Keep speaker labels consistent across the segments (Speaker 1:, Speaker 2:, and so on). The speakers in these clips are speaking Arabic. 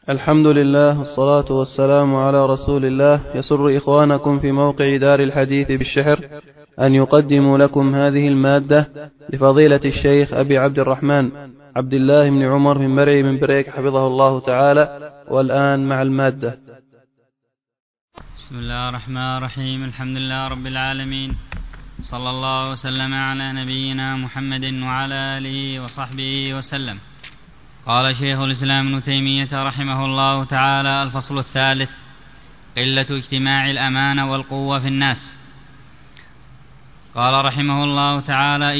Speaker 1: الحمد لله والصلاة والسلام على رسول الله. يسر إخوانكم في موقع دار الحديث بالشحر أن يقدموا لكم هذه المادة لفضيلة الشيخ أبي عبد الرحمن عبد الله بن عمر من مرعي من بريك حفظه الله تعالى. والآن مع المادة.
Speaker 2: بسم الله الرحمن الرحيم. الحمد لله رب العالمين، صلى الله وسلم على نبينا محمد وعلى آله وصحبه وسلم. قال شيخ الإسلام ابن تيمية رحمه الله تعالى: الفصل الثالث: قلة اجتماع الأمانة والقوة في الناس. قال رحمه الله تعالى: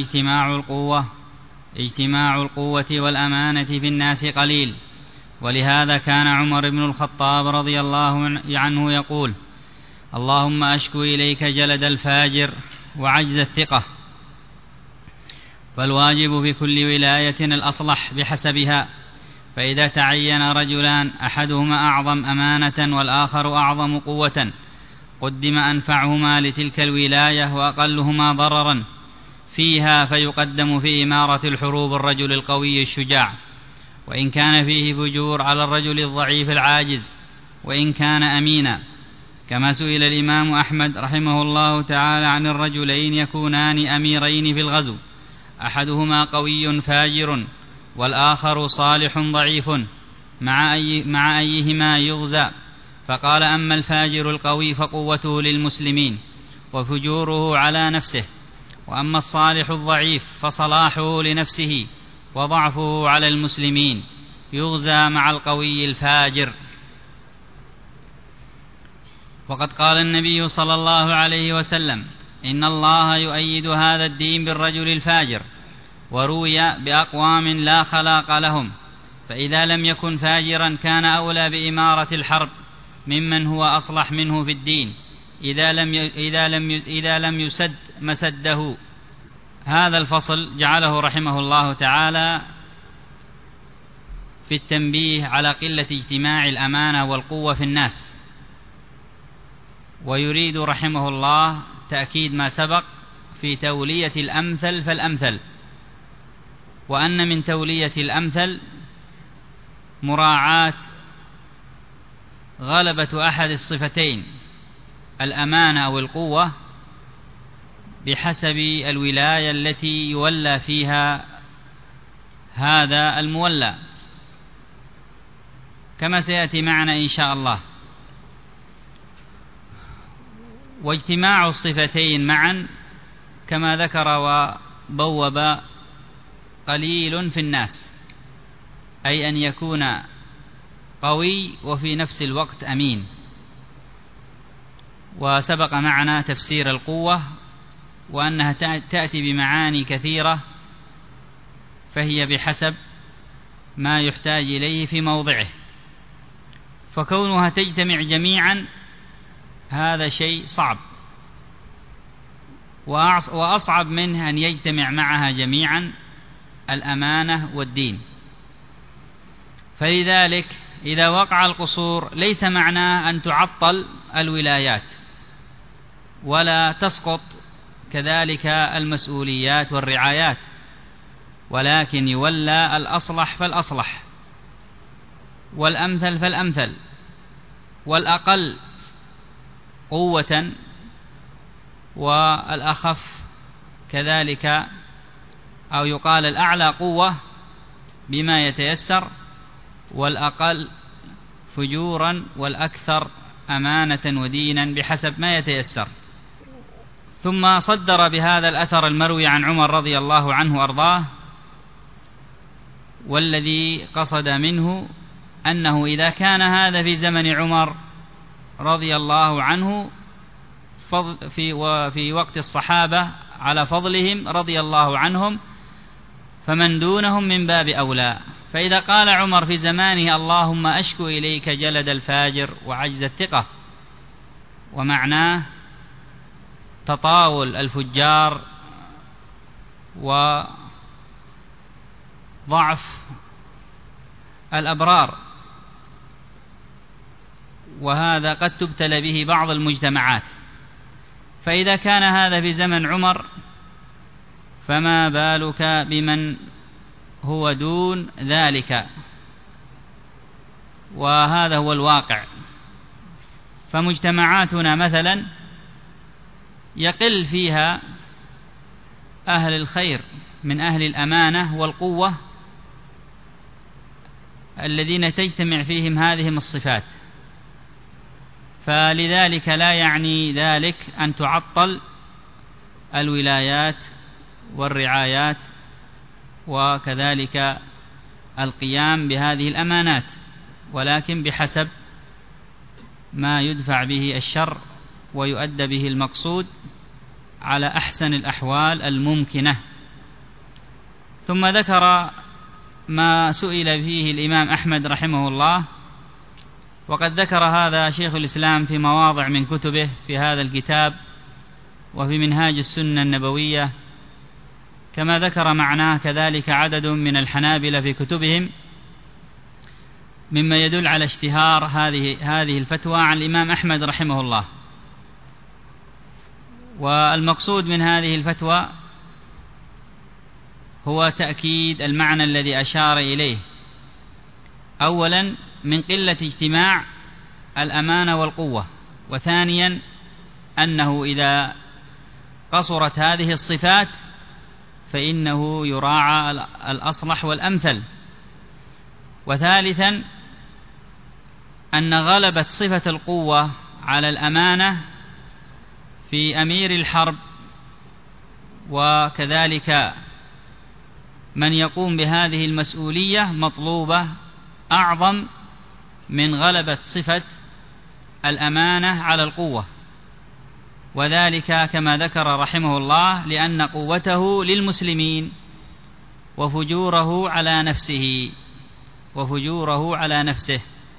Speaker 2: اجتماع القوة والأمانة في الناس قليل، ولهذا كان عمر بن الخطاب رضي الله عنه يقول: اللهم أشكو إليك جلد الفاجر وعجز الثقة. فالواجب بكل ولاية الأصلح بحسبها، فإذا تعين رجلان أحدهما أعظم أمانة والآخر أعظم قوة قدم أنفعهما لتلك الولاية وأقلهما ضررا فيها، فيقدم في إمارة الحروب الرجل القوي الشجاع، وإن كان فيه فجور، على الرجل الضعيف العاجز وإن كان أمينا. كما سئل الإمام أحمد رحمه الله تعالى عن الرجلين يكونان أميرين في الغزو، أحدهما قوي فاجر والآخر صالح ضعيف، مع أيهما يغزى؟ فقال: أما الفاجر القوي فقوته للمسلمين وفجوره على نفسه، وأما الصالح الضعيف فصلاحه لنفسه وضعفه على المسلمين، يغزى مع القوي الفاجر. وقد قال النبي صلى الله عليه وسلم: إن الله يؤيد هذا الدين بالرجل الفاجر. وروي: بأقوام لا خلاق لهم. فإذا لم يكن فاجرا كان أولى بإمارة الحرب ممن هو أصلح منه في الدين، إذا لم يسد مسده. هذا الفصل جعله رحمه الله تعالى في التنبيه على قلة اجتماع الأمانة والقوة في الناس، ويريد رحمه الله تأكيد ما سبق في تولية الأمثل فالأمثل، وأن من تولية الأمثل مراعاة غلبة أحد الصفتين، الأمانة أو القوة، بحسب الولاية التي يولى فيها هذا المولى، كما سيأتي معنا إن شاء الله. واجتماع الصفتين معا كما ذكر وبوب قليل في الناس، أي أن يكون قوي وفي نفس الوقت أمين. وسبق معنا تفسير القوة وأنها تأتي بمعاني كثيرة، فهي بحسب ما يحتاج إليه في موضعه، فكونها تجتمع جميعا هذا شيء صعب، وأصعب منه أن يجتمع معها جميعا الأمانة والدين. فلذلك إذا وقع القصور ليس معناه أن تعطل الولايات ولا تسقط كذلك المسؤوليات والرعايات، ولكن يولى الأصلح فالأصلح، والأمثل فالأمثل، والأقل قوة والأخف كذلك، أو يقال الأعلى قوة بما يتيسر، والأقل فجورا، والأكثر أمانة ودينا بحسب ما يتيسر. ثم صدر بهذا الأثر المروي عن عمر رضي الله عنه وأرضاه، والذي قصد منه أنه إذا كان هذا في زمن عمر رضي الله عنه وفي وقت الصحابة على فضلهم رضي الله عنهم، فمن دونهم من باب أولى. فإذا قال عمر في زمانه: اللهم أشكو إليك جلد الفاجر وعجز الثقة، ومعناه تطاول الفجار وضعف الأبرار، وهذا قد تبتلى به بعض المجتمعات. فإذا كان هذا في زمن عمر فما بالك بمن هو دون ذلك. وهذا هو الواقع. فمجتمعاتنا مثلا يقل فيها أهل الخير من أهل الأمانة والقوة الذين تجتمع فيهم هذه الصفات، فلذلك لا يعني ذلك أن تعطل الولايات والرعايات وكذلك القيام بهذه الأمانات، ولكن بحسب ما يدفع به الشر ويؤدى به المقصود على أحسن الأحوال الممكنة. ثم ذكر ما سئل فيه الإمام أحمد رحمه الله، وقد ذكر هذا شيخ الإسلام في مواضع من كتبه في هذا الكتاب وفي منهاج السنة النبوية، كما ذكر معناه كذلك عدد من الحنابلة في كتبهم، مما يدل على اشتهار هذه الفتوى عن الإمام أحمد رحمه الله. والمقصود من هذه الفتوى هو تأكيد المعنى الذي أشار إليه، أولا من قلة اجتماع الأمانة والقوة، وثانيا أنه إذا قصرت هذه الصفات فإنه يراعى الأصلح والأمثل، وثالثا أن غلبت صفة القوة على الأمانة في أمير الحرب وكذلك من يقوم بهذه المسؤولية مطلوبة أعظم من غلبة صفة الأمانة على القوة، وذلك كما ذكر رحمه الله لأن قوته للمسلمين وفجوره على نفسه،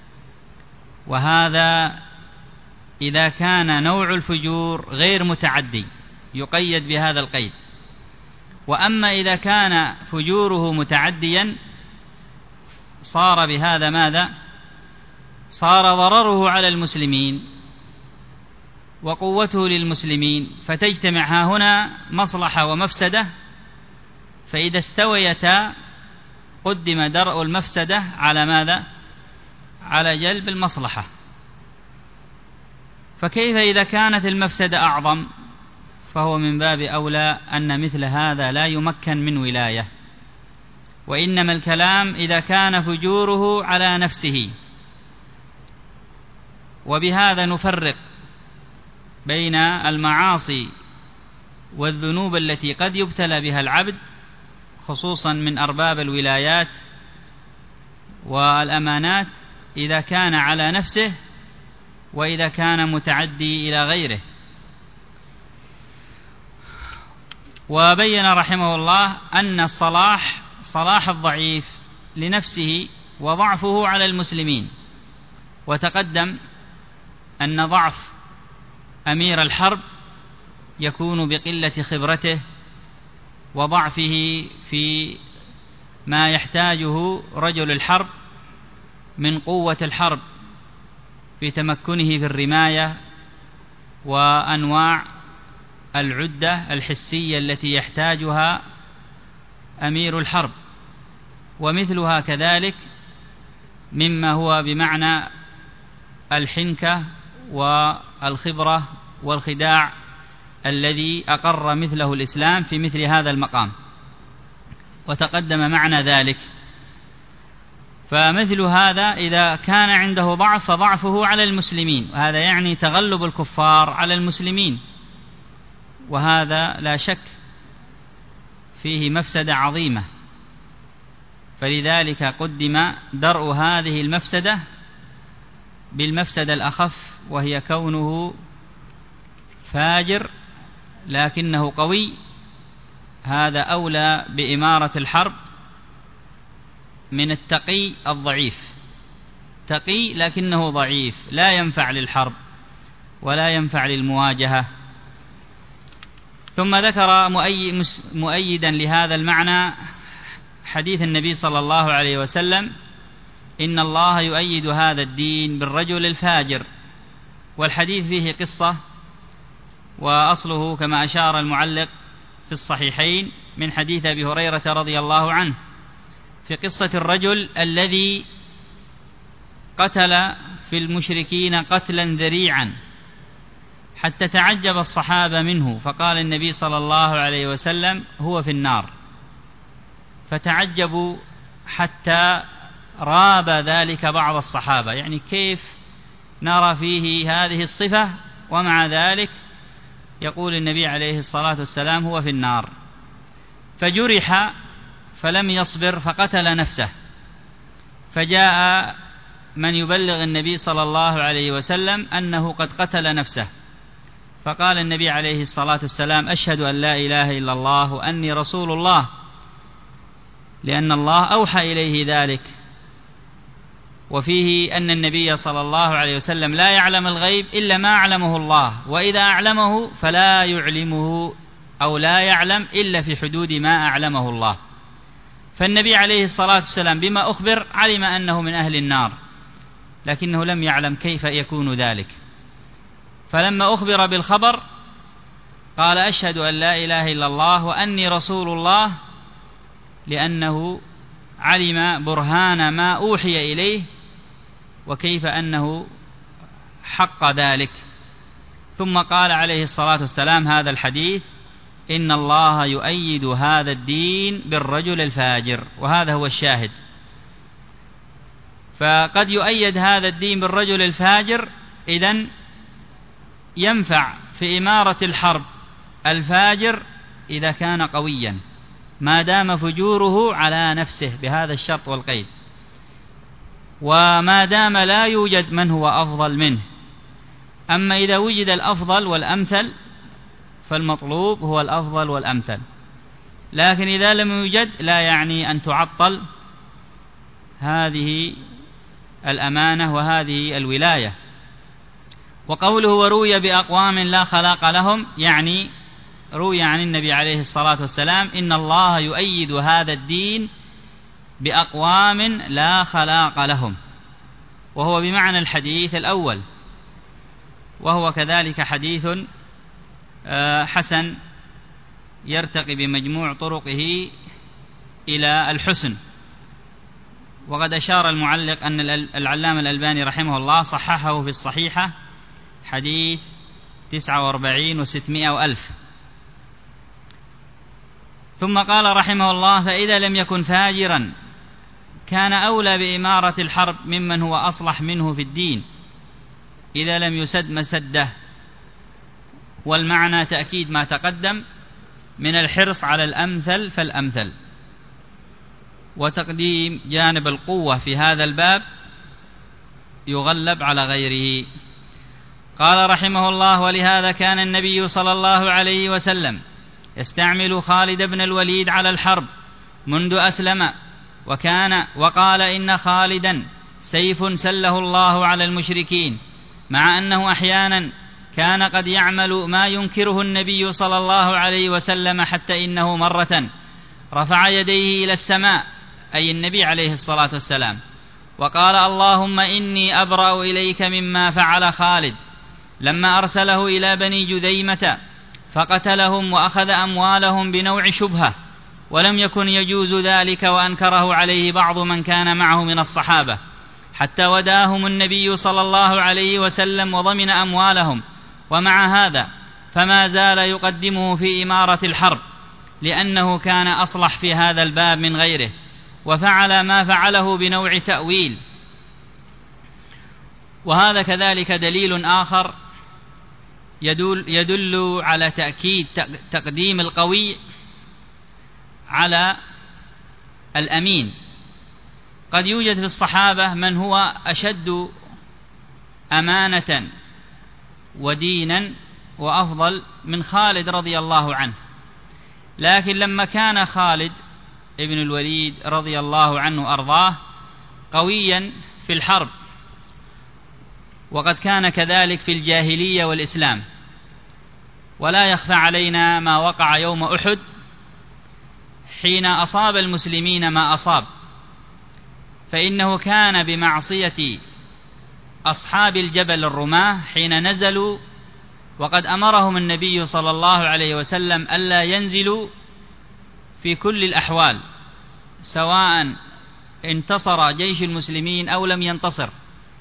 Speaker 2: وهذا إذا كان نوع الفجور غير متعدي يقيد بهذا القيد. وأما إذا كان فجوره متعديا صار بهذا ماذا؟ صار ضرره على المسلمين وقوته للمسلمين، فتجتمع ها هنا مصلحة ومفسدة، فإذا استويتا قدم درء المفسدة على ماذا؟ على جلب المصلحة. فكيف إذا كانت المفسدة أعظم؟ فهو من باب أولى أن مثل هذا لا يمكن من ولاية، وإنما الكلام إذا كان فجوره على نفسه. وبهذا نفرق بين المعاصي والذنوب التي قد يبتلى بها العبد خصوصا من أرباب الولايات والأمانات إذا كان على نفسه وإذا كان متعدي إلى غيره. وبين رحمه الله أن صلاح الضعيف لنفسه وضعفه على المسلمين، وتقدم أن ضعف أمير الحرب يكون بقلة خبرته وضعفه في ما يحتاجه رجل الحرب من قوة الحرب في تمكنه في الرماية وأنواع العدة الحسية التي يحتاجها أمير الحرب، ومثلها كذلك مما هو بمعنى الحنكة والخبرة والخداع الذي أقر مثله الإسلام في مثل هذا المقام، وتقدم معنى ذلك. فمثل هذا إذا كان عنده ضعف فضعفه على المسلمين، وهذا يعني تغلب الكفار على المسلمين، وهذا لا شك فيه مفسدة عظيمة، فلذلك قدم درء هذه المفسدة بالمفسدة الأخف، وهي كونه فاجر لكنه قوي. هذا أولى بإمارة الحرب من التقي الضعيف، تقي لكنه ضعيف لا ينفع للحرب ولا ينفع للمواجهة. ثم ذكر مؤيدا لهذا المعنى حديث النبي صلى الله عليه وسلم: إن الله يؤيد هذا الدين بالرجل الفاجر. والحديث فيه قصة، وأصله كما أشار المعلق في الصحيحين من حديث أبي هريرة رضي الله عنه، في قصة الرجل الذي قتل في المشركين قتلا ذريعا حتى تعجب الصحابة منه، فقال النبي صلى الله عليه وسلم: هو في النار. فتعجبوا حتى راب ذلك بعض الصحابة، يعني كيف نرى فيه هذه الصفة ومع ذلك يقول النبي عليه الصلاة والسلام هو في النار. فجرح فلم يصبر فقتل نفسه، فجاء من يبلغ النبي صلى الله عليه وسلم أنه قد قتل نفسه، فقال النبي عليه الصلاة والسلام: أشهد أن لا إله إلا الله وأني رسول الله، لأن الله أوحى إليه ذلك. وفيه أن النبي صلى الله عليه وسلم لا يعلم الغيب إلا ما أعلمه الله، وإذا أعلمه فلا يعلمه أو لا يعلم إلا في حدود ما أعلمه الله. فالنبي عليه الصلاة والسلام بما أخبر علم أنه من أهل النار، لكنه لم يعلم كيف يكون ذلك. فلما أخبر بالخبر قال: أشهد أن لا إله إلا الله وأني رسول الله، لأنه علم برهان ما أوحي إليه وكيف أنه حق ذلك. ثم قال عليه الصلاة والسلام هذا الحديث: إن الله يؤيد هذا الدين بالرجل الفاجر. وهذا هو الشاهد. فقد يؤيد هذا الدين بالرجل الفاجر، إذن ينفع في إمارة الحرب الفاجر إذا كان قويا، ما دام فجوره على نفسه بهذا الشرط والقيد، وما دام لا يوجد من هو أفضل منه. أما إذا وجد الأفضل والأمثل فالمطلوب هو الأفضل والأمثل، لكن إذا لم يوجد لا يعني أن تعطل هذه الأمانة وهذه الولاية. وقوله وروي بأقوام لا خلاق لهم، يعني روي عن النبي عليه الصلاة والسلام إن الله يؤيد هذا الدين بأقوام لا خلاق لهم، وهو بمعنى الحديث الأول، وهو كذلك حديث حسن يرتقي بمجموع طرقه إلى الحسن. وقد أشار المعلق أن العلامة الألباني رحمه الله صححه في الصحيحة حديث 49 و600 وألف. ثم قال رحمه الله: فإذا لم يكن فاجرا كان أولى بإمارة الحرب ممن هو أصلح منه في الدين إذا لم يسد مسده. والمعنى تأكيد ما تقدم من الحرص على الأمثل فالأمثل، وتقديم جانب القوة في هذا الباب يغلب على غيره. قال رحمه الله: ولهذا كان النبي صلى الله عليه وسلم يستعمل خالد بن الوليد على الحرب منذ أسلم، وقال إن خالدا سيف سله الله على المشركين، مع أنه أحيانا كان قد يعمل ما ينكره النبي صلى الله عليه وسلم، حتى إنه مرة رفع يديه إلى السماء، أي النبي عليه الصلاة والسلام، وقال: اللهم إني أبرأ إليك مما فعل خالد، لما أرسله إلى بني جذيمة فقتلهم وأخذ أموالهم بنوع شبهة، ولم يكن يجوز ذلك، وأنكره عليه بعض من كان معه من الصحابة، حتى وداهم النبي صلى الله عليه وسلم وضمن أموالهم. ومع هذا فما زال يقدمه في إمارة الحرب، لأنه كان أصلح في هذا الباب من غيره، وفعل ما فعله بنوع تأويل. وهذا كذلك دليل آخر يدل على تأكيد تقديم القوي على الأمين. قد يوجد في الصحابة من هو أشد أمانة ودينا وأفضل من خالد رضي الله عنه، لكن لما كان خالد ابن الوليد رضي الله عنه أرضاه قويا في الحرب، وقد كان كذلك في الجاهلية والإسلام، ولا يخفى علينا ما وقع يوم أحد حين أصاب المسلمين ما أصاب، فإنه كان بمعصية أصحاب الجبل الرماة حين نزلوا، وقد أمرهم النبي صلى الله عليه وسلم ألا ينزلوا في كل الأحوال، سواء انتصر جيش المسلمين أو لم ينتصر،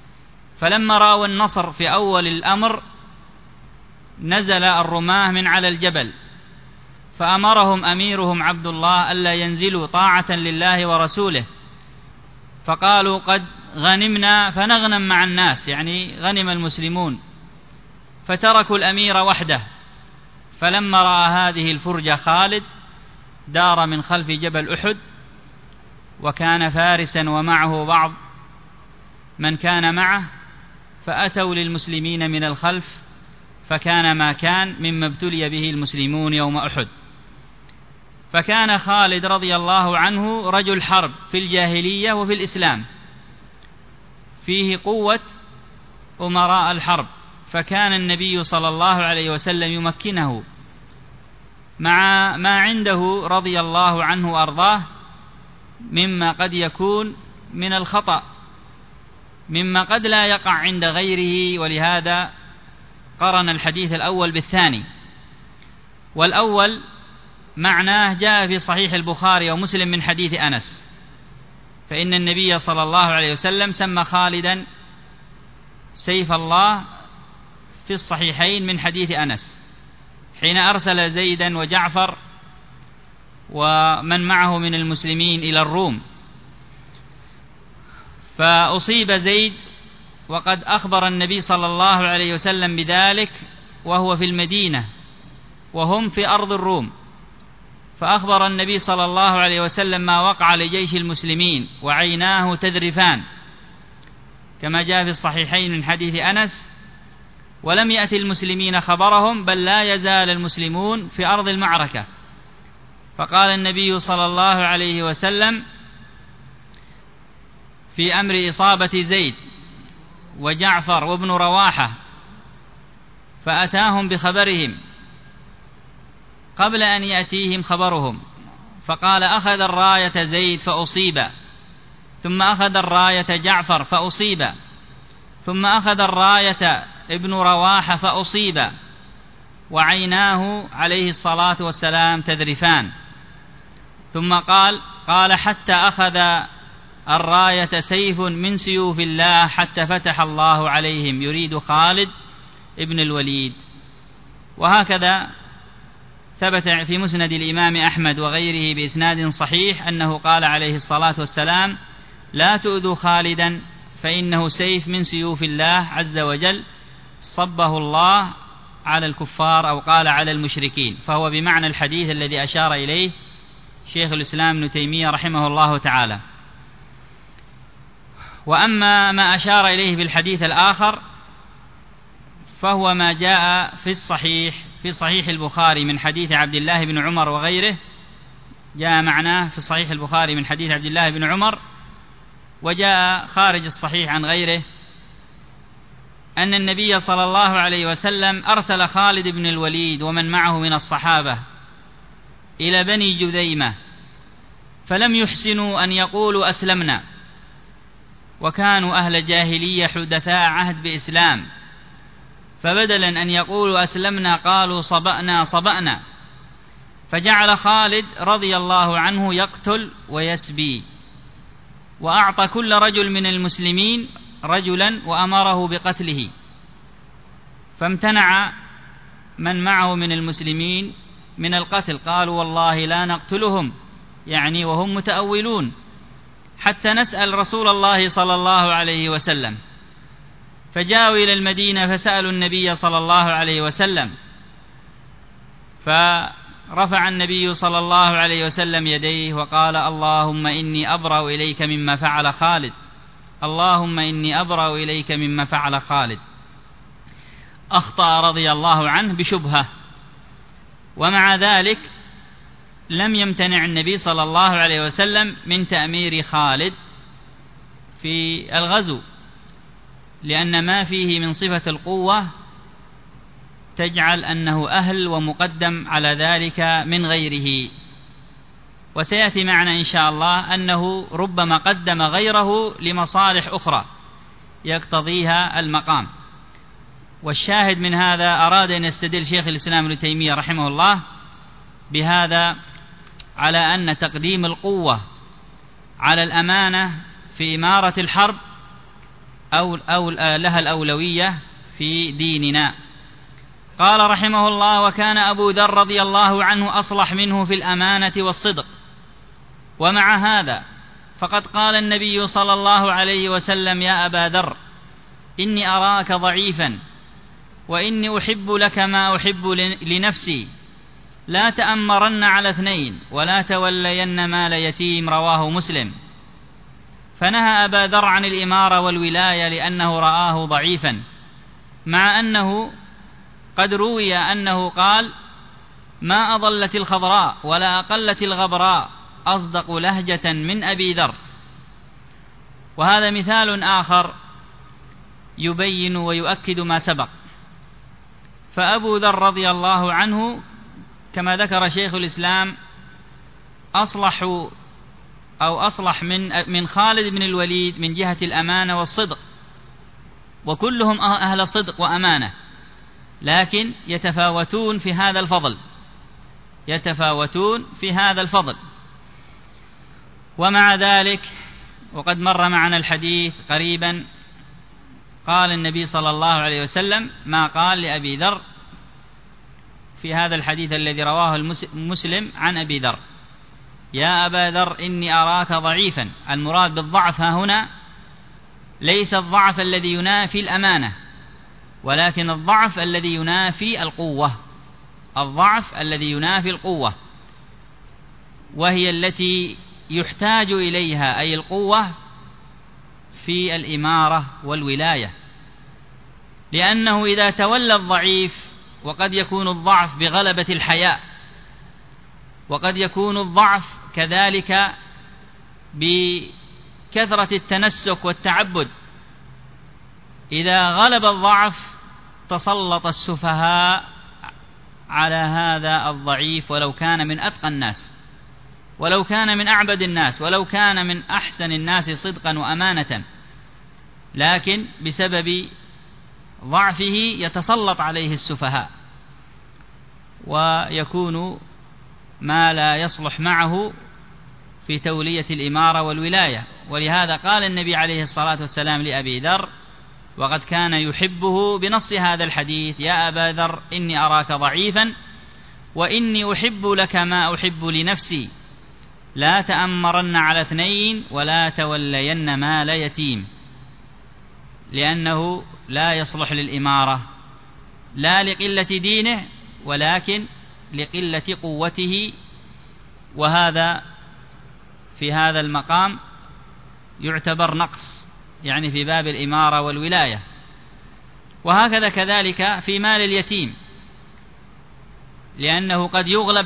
Speaker 2: فلما رأوا النصر في أول الأمر نزل الرماة من على الجبل، فأمرهم أميرهم عبد الله ألا ينزلوا طاعة لله ورسوله، فقالوا قد غنمنا فنغنم مع الناس، يعني غنم المسلمون، فتركوا الأمير وحده. فلما رأى هذه الفرجة خالد دار من خلف جبل أحد، وكان فارسا ومعه بعض من كان معه، فأتوا للمسلمين من الخلف، فكان ما كان مما ابتلي به المسلمون يوم أحد. فكان خالد رضي الله عنه رجل حرب في الجاهلية وفي الإسلام، فيه قوة أمراء الحرب، فكان النبي صلى الله عليه وسلم يمكنه مع ما عنده رضي الله عنه وأرضاه مما قد يكون من الخطأ، مما قد لا يقع عند غيره، ولهذا قرن الحديث الأول بالثاني. والأول معناه جاء في صحيح البخاري ومسلم من حديث أنس، فإن النبي صلى الله عليه وسلم سمى خالدا سيف الله في الصحيحين من حديث أنس، حين أرسل زيدا وجعفر ومن معه من المسلمين إلى الروم، فأصيب زيد وقد أخبر النبي صلى الله عليه وسلم بذلك وهو في المدينة وهم في أرض الروم، فأخبر النبي صلى الله عليه وسلم ما وقع لجيش المسلمين وعيناه تذرفان كما جاء في الصحيحين من حديث أنس، ولم يأتي المسلمين خبرهم، بل لا يزال المسلمون في أرض المعركة. فقال النبي صلى الله عليه وسلم في أمر إصابة زيد وجعفر وابن رواحة، فأتاهم بخبرهم قبل أن يأتيهم خبرهم، فقال أخذ الراية زيد فأصيب، ثم أخذ الراية جعفر فأصيب، ثم أخذ الراية ابن رواحة فأصيب، وعيناه عليه الصلاة والسلام تذرفان. ثم قال حتى أخذ الراية سيف من سيوف الله حتى فتح الله عليهم، يريد خالد ابن الوليد. وهكذا ثبت في مسند الإمام أحمد وغيره بإسناد صحيح أنه قال عليه الصلاة والسلام لا تؤذوا خالدا فإنه سيف من سيوف الله عز وجل صبه الله على الكفار، أو قال على المشركين، فهو بمعنى الحديث الذي أشار إليه شيخ الإسلام ابن تيمية رحمه الله تعالى. وأما ما أشار إليه في الحديث الآخر فهو ما جاء في صحيح البخاري من حديث عبد الله بن عمر وغيره، جاء معناه في صحيح البخاري من حديث عبد الله بن عمر، وجاء خارج الصحيح عن غيره أن النبي صلى الله عليه وسلم أرسل خالد بن الوليد ومن معه من الصحابة إلى بني جذيمة، فلم يحسنوا أن يقولوا أسلمنا، وكانوا أهل جاهلية حدثاء عهد بإسلام، فبدلا أن يقولوا أسلمنا قالوا صبأنا، فجعل خالد رضي الله عنه يقتل ويسبي، وأعطى كل رجل من المسلمين رجلا وأمره بقتله، فامتنع من معه من المسلمين من القتل، قالوا والله لا نقتلهم، يعني وهم متأولون، حتى نسأل رسول الله صلى الله عليه وسلم. فجاءوا إلى المدينة فسألوا النبي صلى الله عليه وسلم، فرفع النبي صلى الله عليه وسلم يديه وقال اللهم إني أبرأ إليك مما فعل خالد، اللهم إني أبرأ إليك مما فعل خالد. أخطأ رضي الله عنه بشبهة، ومع ذلك لم يمتنع النبي صلى الله عليه وسلم من تأمير خالد في الغزو، لأن ما فيه من صفة القوة تجعل أنه أهل ومقدم على ذلك من غيره. وسيأتي معنا إن شاء الله أنه ربما قدم غيره لمصالح أخرى يقتضيها المقام. والشاهد من هذا أراد أن يستدل شيخ الإسلام ابن تيمية رحمه الله بهذا على أن تقديم القوة على الأمانة في إمارة الحرب أو لها الأولوية في ديننا. قال رحمه الله: وكان أبو ذر رضي الله عنه أصلح منه في الأمانة والصدق. ومع هذا فقد قال النبي صلى الله عليه وسلم: يا أبا ذر، إني أراك ضعيفا، وإني أحب لك ما أحب لنفسي، لا تأمرن على اثنين ولا تولين مال يتيم. رواه مسلم. فنهى أبا ذر عن الإمارة والولاية لأنه رآه ضعيفا، مع أنه قد روي أنه قال: ما أضلت الخضراء ولا أقلت الغبراء أصدق لهجة من أبي ذر. وهذا مثال آخر يبين ويؤكد ما سبق. فأبو ذر رضي الله عنه كما ذكر شيخ الإسلام أصلح من خالد بن الوليد من جهة الأمانة والصدق، وكلهم أهل صدق وأمانة، لكن يتفاوتون في هذا الفضل. ومع ذلك وقد مر معنا الحديث قريبا، قال النبي صلى الله عليه وسلم ما قال لأبي ذر في هذا الحديث الذي رواه مسلم عن أبي ذر: يا أبا ذر، إني أراك ضعيفا. المراد بالضعف ها هنا ليس الضعف الذي ينافي الأمانة، ولكن الضعف الذي ينافي القوة، وهي التي يحتاج إليها، أي القوة في الإمارة والولاية. لأنه إذا تولى الضعيف، وقد يكون الضعف بغلبة الحياء، وقد يكون الضعف كذلك بكثرة التنسك والتعبد، إذا غلب الضعف تسلط السفهاء على هذا الضعيف، ولو كان من أتقى الناس، ولو كان من أعبد الناس، ولو كان من أحسن الناس صدقا وأمانة، لكن بسبب ضعفه يتسلط عليه السفهاء، ويكون ما لا يصلح معه في تولية الإمارة والولاية. ولهذا قال النبي عليه الصلاة والسلام لأبي ذر، وقد كان يحبه بنص هذا الحديث: يا أبا ذر، إني أراك ضعيفا، وإني أحب لك ما أحب لنفسي، لا تأمرن على اثنين ولا تولين مال يتيم. لأنه لا يصلح للإمارة، لا لقلة دينه، ولكن لقلة قوته، وهذا في هذا المقام يعتبر نقص، يعني في باب الإمارة والولاية. وهكذا كذلك في مال اليتيم، لأنه قد يغلب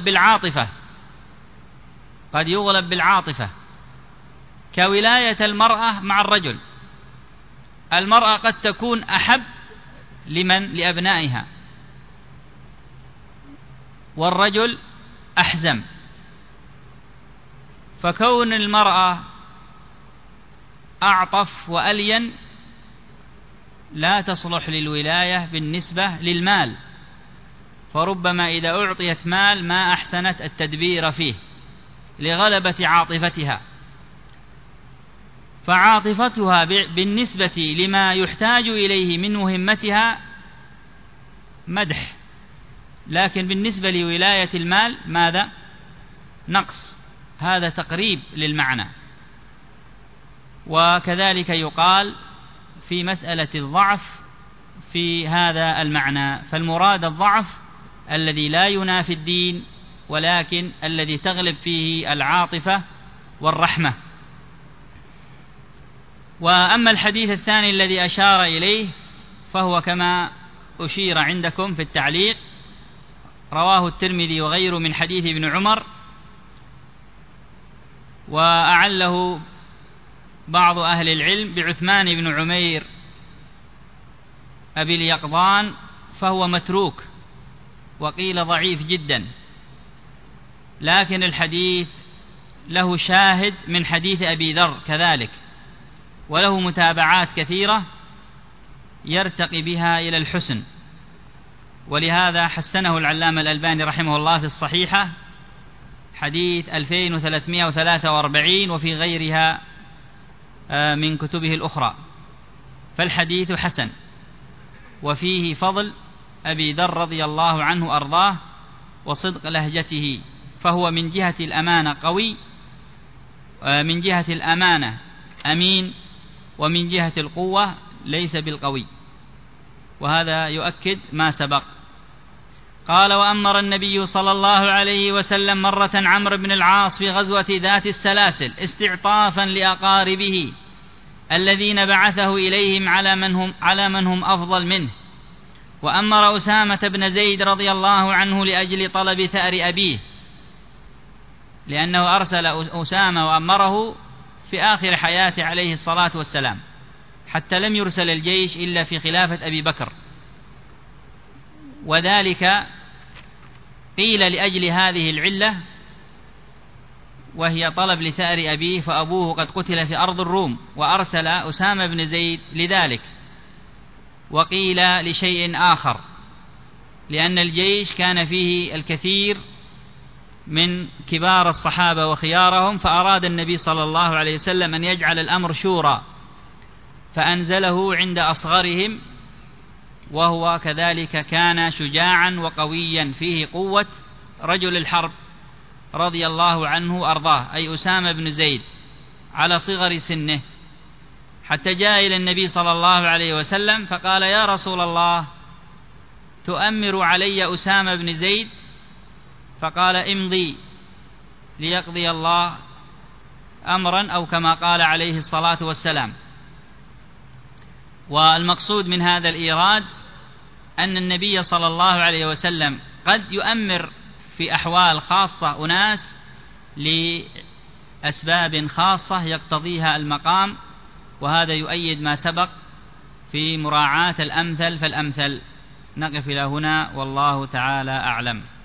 Speaker 2: بالعاطفة، كولاية المرأة مع الرجل. المرأة قد تكون أحب لأبنائها، والرجل أحزم. فكون المرأة أعطف وألين لا تصلح للولاية بالنسبة للمال، فربما إذا أعطيت مال ما أحسنت التدبير فيه لغلبة عاطفتها، فعاطفتها بالنسبة لما يحتاج إليه من مهمتها مدح، لكن بالنسبة لولاية المال ماذا؟ نقص. هذا تقريب للمعنى. وكذلك يقال في مسألة الضعف في هذا المعنى، فالمراد الضعف الذي لا ينافي الدين، ولكن الذي تغلب فيه العاطفة والرحمة. وأما الحديث الثاني الذي أشار إليه فهو كما أشير عندكم في التعليق، رواه الترمذي وغيره من حديث ابن عمر، وأعله بعض أهل العلم بعثمان بن عمير أبي اليقظان، فهو متروك، وقيل ضعيف جدا، لكن الحديث له شاهد من حديث أبي ذر كذلك، وله متابعات كثيرة يرتقي بها إلى الحسن، ولهذا حسنه العلامة الألباني رحمه الله في الصحيحة حديث 2343 وفي غيرها من كتبه الأخرى. فالحديث حسن، وفيه فضل أبي ذر رضي الله عنه أرضاه وصدق لهجته، فهو من جهة الأمانة قوي، من جهة الأمانة أمين، ومن جهة القوة ليس بالقوي، وهذا يؤكد ما سبق. قال: وأمر النبي صلى الله عليه وسلم مرة عمرو بن العاص في غزوة ذات السلاسل استعطافا لأقاربه الذين بعثه إليهم على من هم أفضل منه، وأمر أسامة بن زيد رضي الله عنه لأجل طلب ثأر أبيه، لأنه أرسل أسامة وأمره في آخر حياته عليه الصلاة والسلام، حتى لم يرسل الجيش إلا في خلافة أبي بكر، وذلك قيل لأجل هذه العلة، وهي طلب لثأر أبيه، فأبوه قد قتل في أرض الروم، وأرسل أسامة بن زيد لذلك. وقيل لشيء آخر، لأن الجيش كان فيه الكثير من كبار الصحابة وخيارهم، فأراد النبي صلى الله عليه وسلم أن يجعل الأمر شورى، فأنزله عند أصغرهم، وهو كذلك كان شجاعا وقويا فيه قوة رجل الحرب رضي الله عنه أرضاه، أي أسامة بن زيد، على صغر سنه، حتى جاء إلى النبي صلى الله عليه وسلم فقال: يا رسول الله، تؤمر علي أسامة بن زيد؟ فقال: امضي ليقضي الله أمرا، أو كما قال عليه الصلاة والسلام. والمقصود من هذا الإيراد أن النبي صلى الله عليه وسلم قد يؤمر في أحوال خاصة أناس لأسباب خاصة يقتضيها المقام، وهذا يؤيد ما سبق في مراعاة الأمثل فالأمثل. نقف إلى هنا، والله تعالى أعلم.